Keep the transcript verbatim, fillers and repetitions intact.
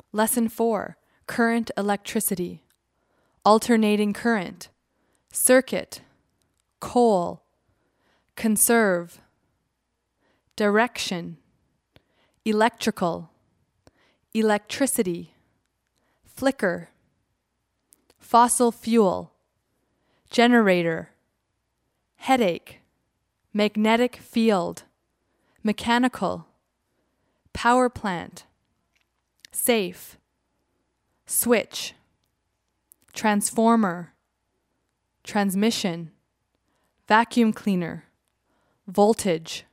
Lesson four, current electricity, alternating current, circuit, coal, conserve, direction, electrical, electricity, flicker, fossil fuel, generator, headache, magnetic field, mechanical, power plant, safe, switch, transformer, transmission, vacuum cleaner, voltage,